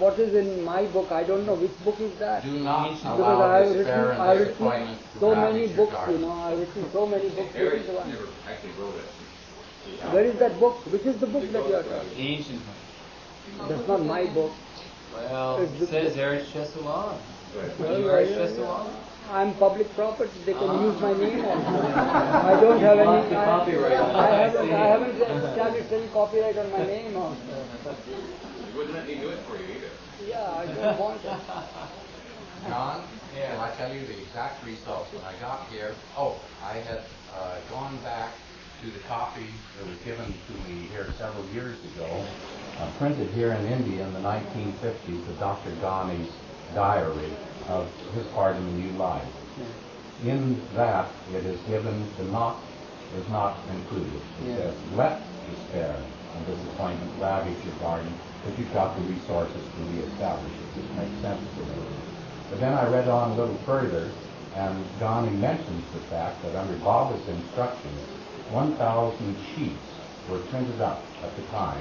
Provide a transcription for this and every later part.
what is in my book. I don't know which book is that. Do not Because allow I have despair written, and disappointment to so many ravage your books, garden. I've written so many books. Harry never actually wrote it. Where is that book? Which is the book that you are talking? Ancient one. That's not my book. Well, it says Eretz Shesulam. Well, Eretz Shesulam. I'm public property. They can use my name also. I don't have any. Lost the copyright. I haven't established any copyright on my name also. He wouldn't let me do it for you either. Yeah, I don't want it. John, can I tell you the exact results? When I got here, I had gone back to the copy that was given to me here several years ago, printed here in India in the 1950s, of Dr. Ghani's diary of his part in the new life. In that, it is given, the not is not included. It says, let despair and disappointment ravage your garden, but you've got the resources to reestablish it. This makes sense to me. But then I read on a little further, and Ghani mentions the fact that under Baba's instructions, 1,000 sheets were printed up at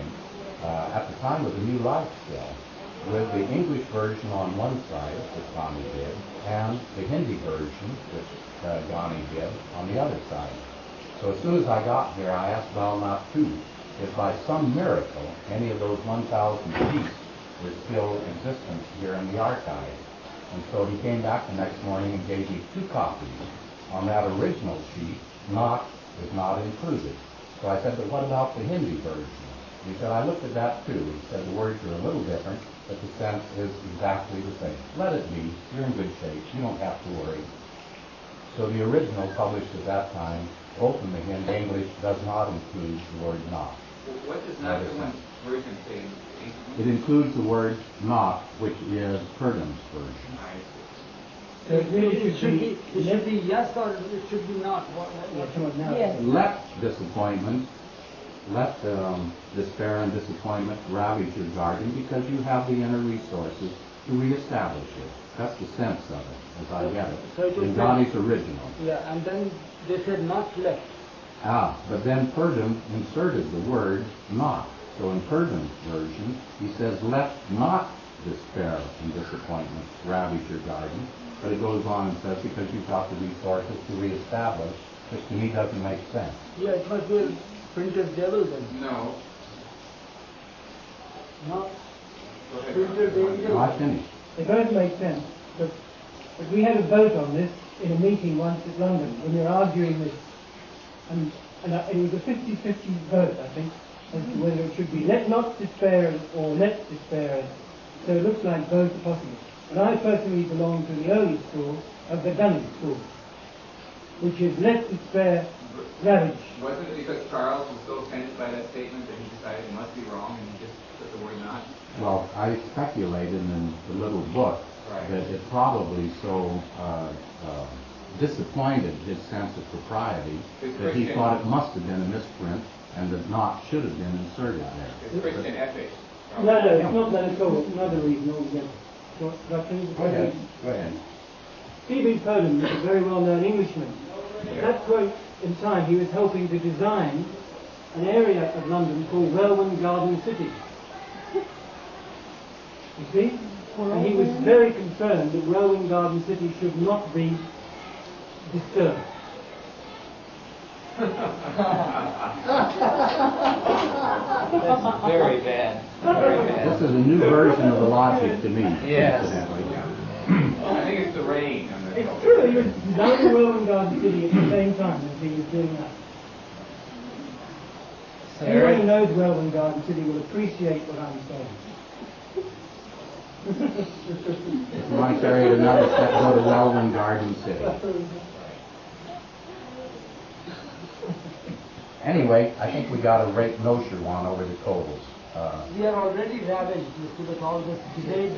the time of the New Life still, with the English version on one side, which Ghani did, and the Hindi version, which Ghani did, on the other side. So as soon as I got here, I asked Balnath too, if by some miracle any of those 1,000 sheets were still existent here in the archive. And so he came back the next morning and gave me 2 copies. On that original sheet, not is not included. So I said, but what about the Hindi version? He said, I looked at that too. He said, the words are a little different, but the sense is exactly the same. Let it be. You're in good shape. You don't have to worry. So the original published at that time, both in the Hindi and English, does not include the word not. What does not one version say? It includes the word not, which is Purdon's version. So it should be yes or it should be not. Yes. Let disappointment, let despair and disappointment ravage your garden because you have the inner resources to reestablish it. That's the sense of it, as I get it. So it in Ghani's original. Yeah, and then they said not left. But then Purdon inserted the word not. So in Purdon's version, he says, let not despair and disappointment ravage your garden. But it goes on and says, because you've got the resources to reestablish, which to me doesn't make sense. Yeah, it must be a printer's devil then. No. No. Printer's angel. I finished. It does make sense, but we had a vote on this in a meeting once at London when we were arguing this, and it was a 50-50 vote, I think, as to whether it should be let not despair or let despair. So it looks like both are possible. And I personally belong to the early school of the Ghani school, which is let despair ravage. Wasn't it because Charles was so offended by that statement that he decided it must be wrong and he just put the word not? Well, I speculated in the little book that it probably so disappointed his sense of propriety that he thought it must have been a misprint and that not should have been inserted there. It's Christian ethics. No, it's not that at all. It's another reason altogether. Go ahead. Stephen Purdon was a very well-known Englishman. At that point in time, he was helping to design an area of London called Welwyn Garden City. You see? And he was very concerned that Welwyn Garden City should not be disturbed. That's very bad. Very bad. This is a new version of the logic to me. Yes. I think it's the rain. It's true, he was designing Welwyn Garden City at the same time as he was doing that. So Anyone who knows Welwyn Garden City will appreciate what I'm saying. If you want to carry it another step, go to Welwyn Garden City. Anyway, I think we got a rate Nosher one over the totals. We are already ravaged with all this debate.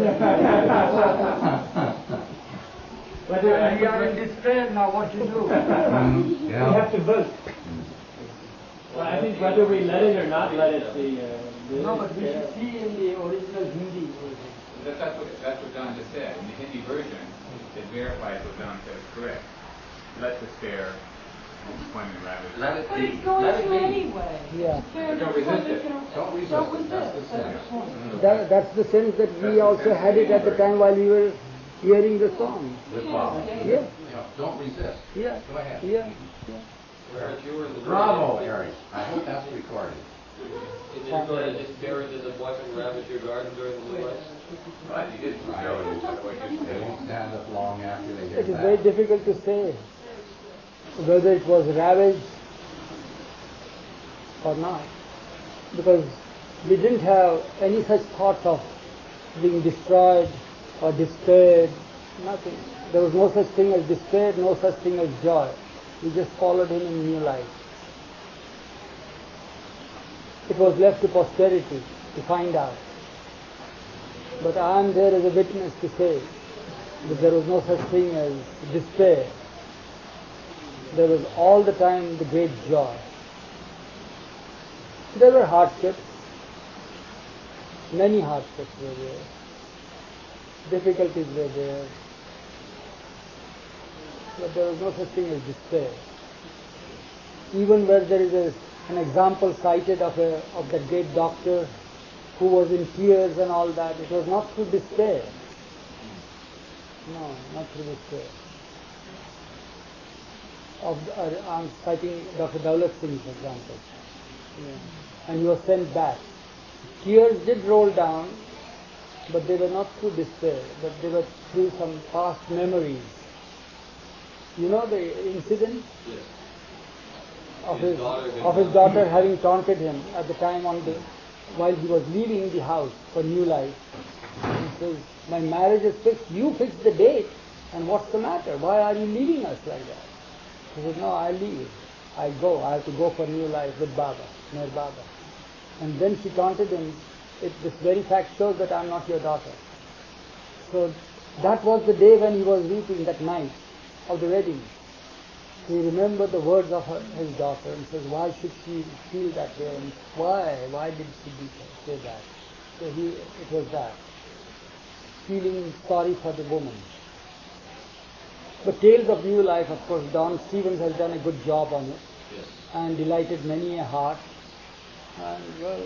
But we are in despair now, what to do? We have to vote. Well, I think whether we let it or not let it, No, but we should see in the original Hindi version. That's what John just said. In the Hindi version, it verifies what John said is correct. Let despair Employment ravaged. Let it But be. it's going Let to it be. anyway. Yeah. Fair Don't resist it. employment Don't resist Don't it. That's resist. the That's sense. the point. That's the sense that we also had it at the time while we were hearing the song. With Bob. Yeah. Don't resist. Yeah. Go ahead. Yeah. Eric, you were in the Bravo, Eric. I hope that's recorded. Is it going to disparage as a boyfriend ravaged your garden during the blue ice? Right, you did. They won't stand up long after they hear It is that. very difficult to say whether it was ravaged or not, because we didn't have any such thoughts of being destroyed or despaired, nothing. There was no such thing as despair, no such thing as joy. We just followed him in new life. It was left to posterity to find out. But I am there as a witness to say that there was no such thing as despair. There was all the time the great joy. There were hardships. Many hardships were there. Difficulties were there. But there was no such thing as despair. Even where there is an example cited of that great doctor who was in tears and all that, it was not through despair. No, not through despair. I'm citing Dr. Daulat Singh's example. Yeah. And he was sent back. Tears did roll down, but they were not through despair, but they were through some past memories. You know the incident? Yes. Of his daughter having taunted him at the time while he was leaving the house for new life. He says, "My marriage is fixed. You fixed the date, and what's the matter? Why are you leaving us like that?" He said, "No, I leave. I go. I have to go for new life with Baba, near Baba." And then she taunted him. This very fact shows that I'm not your daughter. So that was the day when he was weeping, that night of the wedding. He remembered the words of his daughter and says, why should she feel that way? And why did she say that? So it was that. Feeling sorry for the woman. But Tales of New Life, of course, Don Stevens has done a good job on it. Yes. And delighted many a heart. And well,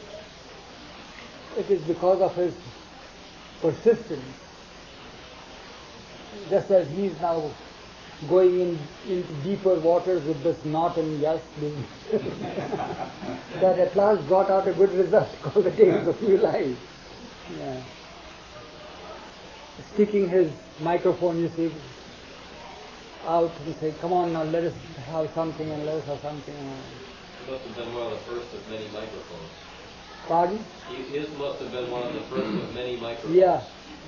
it is because of his persistence, just as he is now going into deeper waters with this knot and yes business, that at last got out a good result called the Tales of New Life. Yeah. Sticking his microphone, you see, out and say, come on now, let us have something and let us have something. He must have been one of the first of many microphones. Pardon? His must have been one of the first of many microphones. Yeah.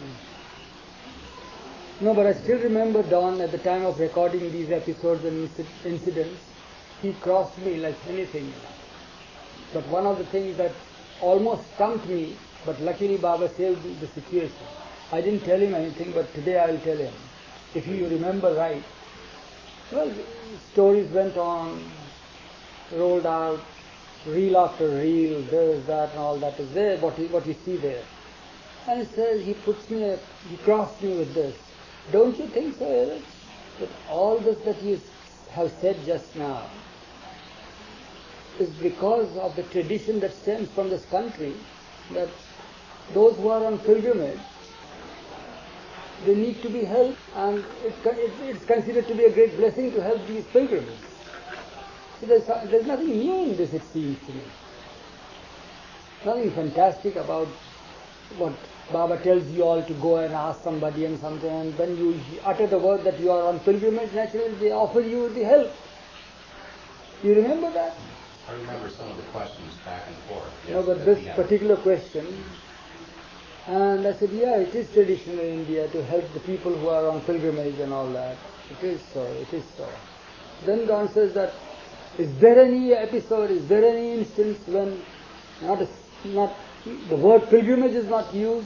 No, but I still remember Don at the time of recording these episodes and incidents, he crossed me like anything. But one of the things that almost stumped me, but luckily Baba saved the situation. I didn't tell him anything, but today I will tell him. If you remember right, well, stories went on, rolled out, reel after reel, this, that, and all that is there, what you see there. And he says, he crossed me with this. Don't you think so, Eric? That all this that you have said just now is because of the tradition that stems from this country, that those who are on pilgrimage, they need to be helped, and it's considered to be a great blessing to help these pilgrims. So there's nothing new in this, it seems to me. Nothing fantastic about what Baba tells you all to go and ask somebody and something, and when you utter the word that you are on pilgrimage, naturally they offer you the help. You remember that? I remember some of the questions back and forth. Yes, No, but at this the end. particular question, and I said, yeah, it is traditional in India to help the people who are on pilgrimage and all that. It is so, it is so. Then Don says that, is there any episode, is there any instance when not the word pilgrimage is not used,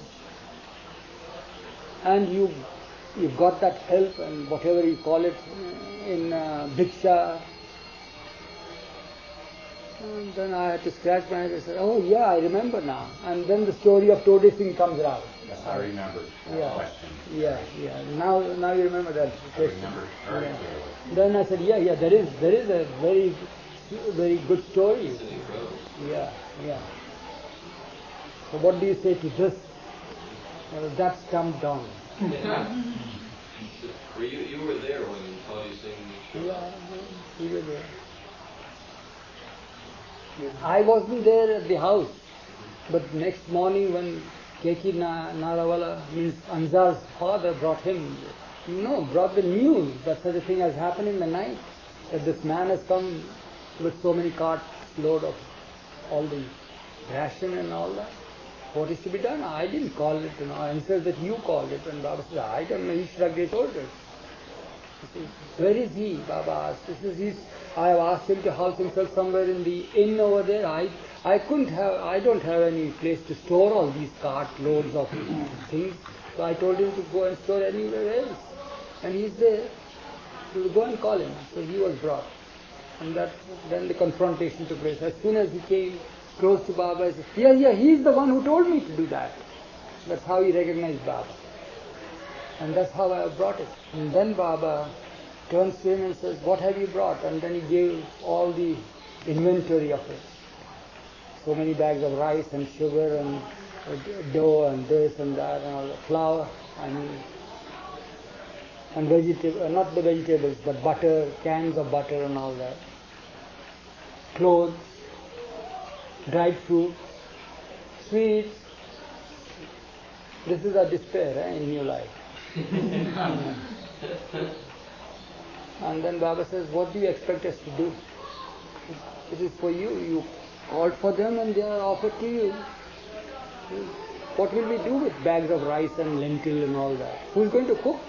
and you got that help and whatever you call it in Bhiksha, And then I had to scratch my head and say, oh yeah, I remember now. And then the story of Todi Singh comes out. Yes, I remember that Yeah. question. Yeah. Now you remember that I question. remember it very Yeah. clearly. Then I said, yeah, there is a very good story. It's incredible. Yeah. So what do you say to this? That's dumbed down. You were there when Tony Singh. Yeah, we were there. I wasn't there at the house, but next morning when Keki Narawala, means Anzar's father, brought the news that such a thing has happened in the night, that this man has come with so many carts load of all the ration and all that. What is to be done? I didn't call it, and says that you called it, and Baba said, I don't know, he should have get orders. Where is he? Baba asked. I have asked him to house himself somewhere in the inn over there. I don't have any place to store all these cart loads of things. So I told him to go and store anywhere else. And he's there. So go and call him. So he was brought. And then the confrontation took place. As soon as he came close to Baba, he said, yeah, he's the one who told me to do that. That's how he recognized Baba. And that's how I brought it. And then Baba turns to him and says, what have you brought? And then he gave all the inventory of it. So many bags of rice and sugar and dough and this and that and all the flour. And vegetable, not the vegetables, but butter, cans of butter and all that. Clothes, dried fruit, sweets. This is our despair in new life. And then Baba says, what do you expect us to do? It is for you. You called for them and they are offered to you. What will we do with bags of rice and lentil and all that? Who is going to cook?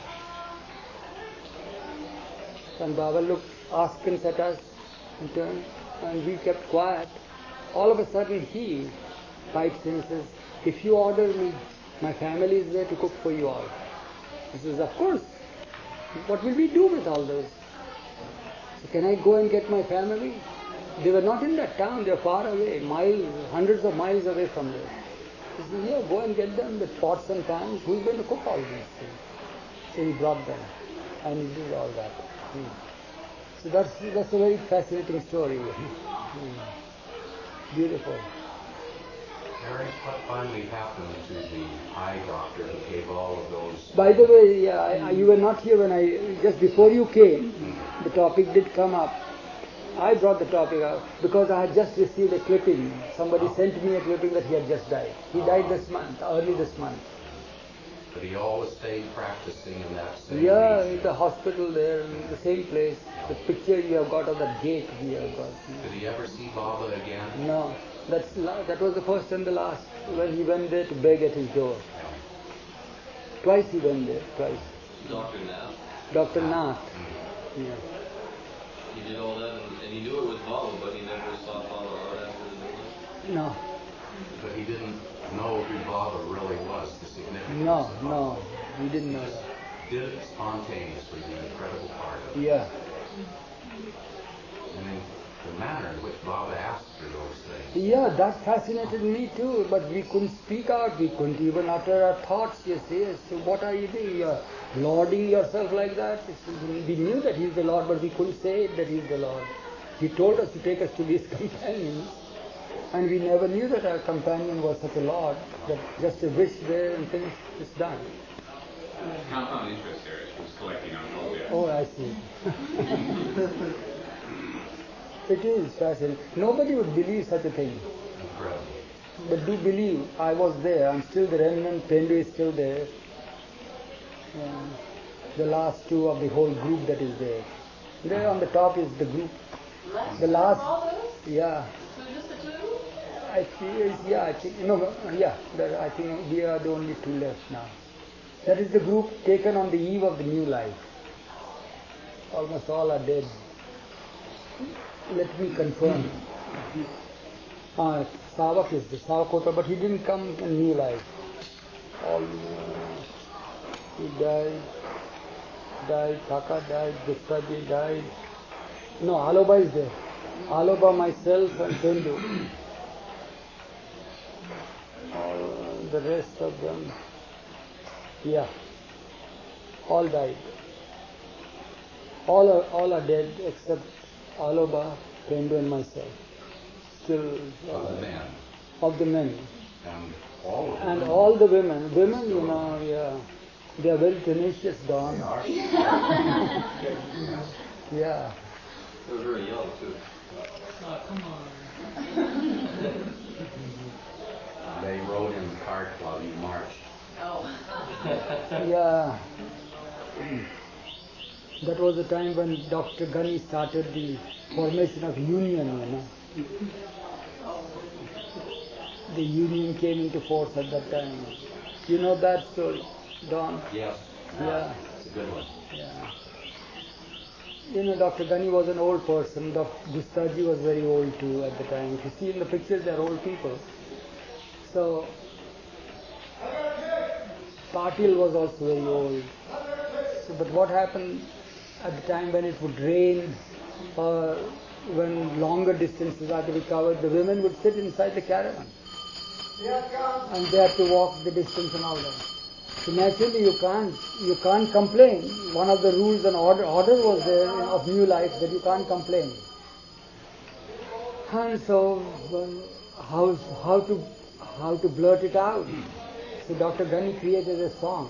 And Baba askance at us in turn, and we kept quiet. All of a sudden he pipes in and says, if you order me, my family is there to cook for you all. He says, of course. What will we do with all this? So can I go and get my family? They were not in that town, they were far away, hundreds of miles away from there. He says, yeah, go and get them with pots and pans. Who is going to cook all these things? So he brought them and he did all that. So that's a very fascinating story. Beautiful. Eric, what finally happened to the eye doctor who gave all of those? By the way, you were not here when just before you came, the topic did come up. I brought the topic up because I had just received a clipping. Somebody sent me a clipping that he had just died. He died this month, early this month. But he always stayed practicing in that same in region. the hospital there, in the same place. The picture you have got of that gate we have got. Did he ever see Baba again? No, that was the first and the last, when he went there to beg at his door. Twice he went there, twice. Dr. Nath. Dr. Nath. Yeah. He did all that, and he knew it was Baba, but he never saw Baba right after the movement. No. But he didn't know who Baba really was, the significance of Baba. No, he didn't know that. Did it spontaneously, the incredible part of it. Yeah. And then the manner in which Baba asked for those things. Yeah, that fascinated me too, but we couldn't speak out, we couldn't even utter our thoughts, you see. So what are you doing? You're lauding yourself like that? We knew that he's the Lord, but we couldn't say that he's the Lord. He told us to take us to his companions, and we never knew that our companion was such a Lord, that just a wish there and things is done. Compound interest here. She was collecting on Colbia. Oh, I see. It is fascinating. Nobody would believe such a thing. Incredible. But do believe, I was there. I'm still the remnant. Pendu is still there. The last two of the whole group that is there. There on the top is the group. The last, yeah. So just the two? I think we are the only two left now. That is the group taken on the eve of the new life. Almost all are dead. Let me confirm. Savak is the Savakota, but he didn't come in new life. He died, Thaka died, Guptaji died. No, Aloba is there. Aloba, myself, and Bendu. All the rest of them, yeah, all died. All are dead except Aloba, Bendu, and myself. Still Of the men. of the men. And all of And them. all the women, yeah, they are very tenacious, Don. They are. Yeah. They were very young too. Oh, come on. They rode in the cart while you marched. Yeah. That was the time when Dr. Ghani started the formation of union, The union came into force at that time. You know that story, Don? Yes. Yeah. It's a good one. Yeah. Dr. Ghani was an old person. Dr. Gustaji was very old too at the time. If you see in the pictures, they are old people. So, Patil was also very old. So, but what happened at the time when it would rain or when longer distances are to be covered, the women would sit inside the caravan. And they have to walk the distance and all that. So naturally you can't complain. One of the rules and order was there of New Life that you can't complain. And so how to blurt it out? So Dr. Ghani created a song.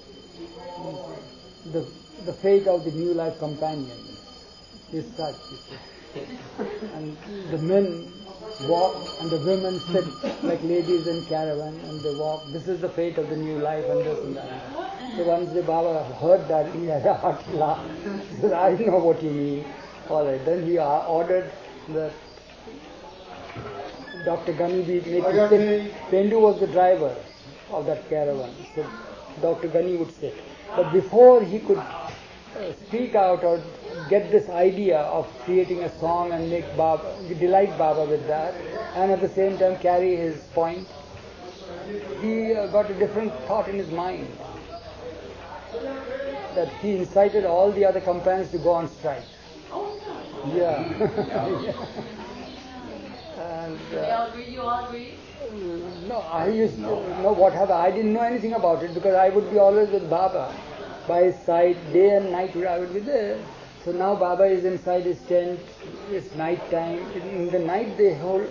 The fate of the New Life companion is such. And the men walk and the women sit like ladies in caravan and they walk. This is the fate of the New Life and this and that. So once the Baba heard that, he had a hearty laugh. He said, I know what you mean. All right. Then he ordered that Dr. Ghani be made to sit. Pendu was the driver of that caravan. So Dr. Ghani would sit. But before he could speak out or get this idea of creating a song and delight Baba with that, and at the same time carry his point, he got a different thought in his mind. That he incited all the other companions to go on strike. Yeah. And, you all agree? No, I used to know what happened. I didn't know anything about it because I would be always with Baba. By his side, day and night I would be there. So now Baba is inside his tent, it's night time. In the night they held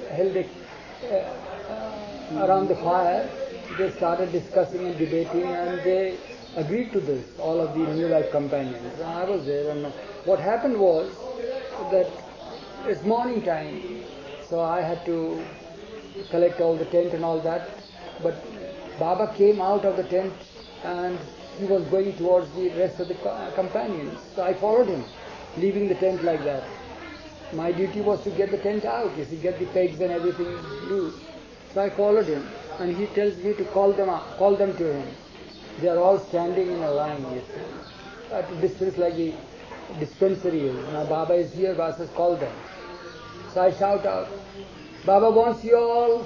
around the fire, they started discussing and debating and they agreed to this, all of the New Life companions. And I was there and what happened was that it's morning time, so I had to collect all the tent and all that. But Baba came out of the tent and he was going towards the rest of the companions. So I followed him, leaving the tent like that. My duty was to get the tent out, get the pegs and everything loose. So I followed him, and he tells me to call them to him. They are all standing in a line, at a distance like the dispensary is. Now Baba is here, Baba says, call them. So I shout out, Baba wants you all.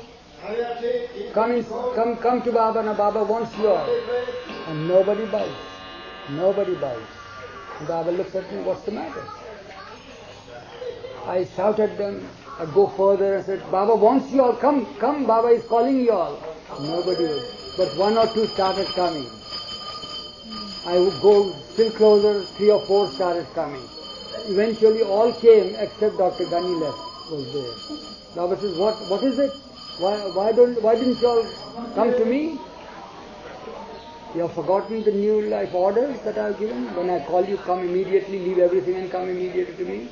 Come to Baba, now Baba wants you all. And nobody bites. Nobody bites. And Baba looks at me, what's the matter? I shouted at them, I go further and said, Baba wants you all, come, Baba is calling you all. Nobody was. But one or two started coming. I would go still closer, 3 or 4 started coming. Eventually all came except Dr. Ghani was there. Baba says, what is it? Why didn't you all come to me? You have forgotten the New Life orders that I have given? When I call you, come immediately, leave everything and come immediately to me.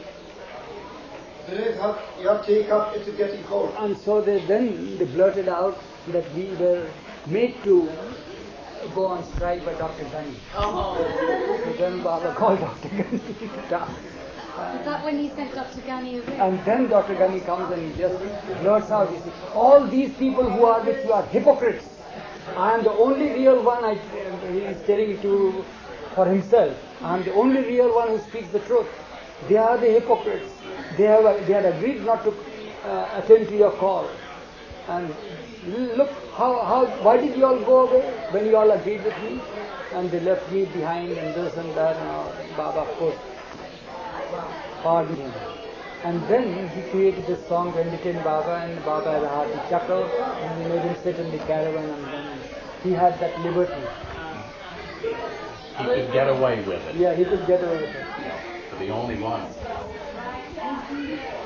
Your teacup is getting cold. And so they blurted out that we were made to go on strike by Dr. Ghani. So then Baba called Dr. Ghani to task. Is that when he sent Dr. Ghani away? And then Dr. Ghani comes and he just blurts out, he says, all these people who are with you are hypocrites. I am the only real one, he is telling to for himself. I am the only real one who speaks the truth. They are the hypocrites. They had agreed not to attend to your call. And look, why did you all go away when you all agreed with me? And they left me behind and this and that. And Baba, of course, pardoned him. And then he created this song to entertain Baba, and Baba had a hearty chuckle, and he made him sit in the caravan, and then he had that liberty. He could get away with it. Yeah, he could get away with it. For the only one.